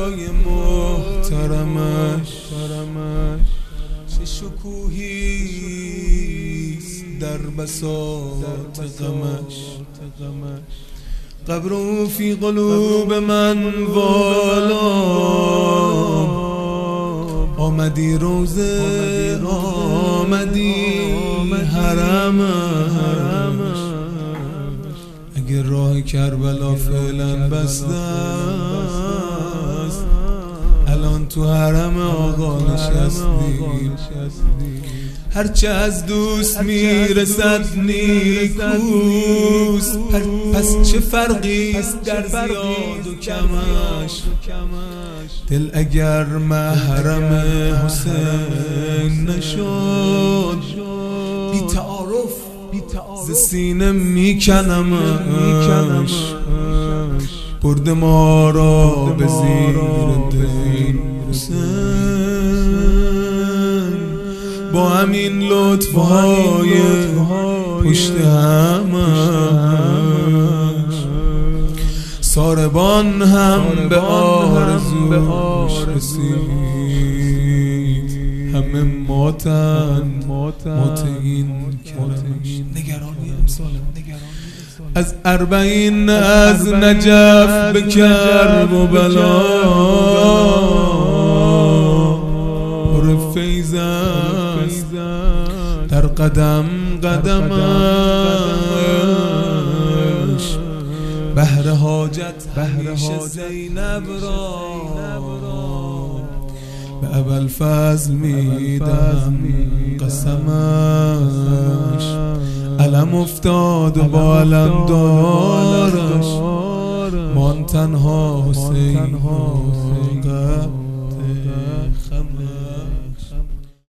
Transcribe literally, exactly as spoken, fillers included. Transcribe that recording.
های محترمش چه شکوهیست در بساط غمش. قبر فی قلوب من والا، آمدی روزه آمدی حرمش. اگر راه کربلا فعلا بسته است، الان تو حرم آقا نشستی. هرچه از دوست میرسد نیکوست، پس چه فرقی است در زیاد و کمش. دل اگر محرم حسین نشد، بی تعارف ز سینه میکنمش. برد ما را به زیر دل حسین، با همین لطفهای پشت همش. ساربان هم به آرزوش رسید، همه ماتن مات این کرمش. نگرانی امسالم از اربعین، از نجف به کرب و بلا، پر فیض است در قدم قدمش. بهر حاجت همیشه زینب را به ابوالفضل میدم قسمش. علم افتاد و با علم دارش، مان تنها حسین.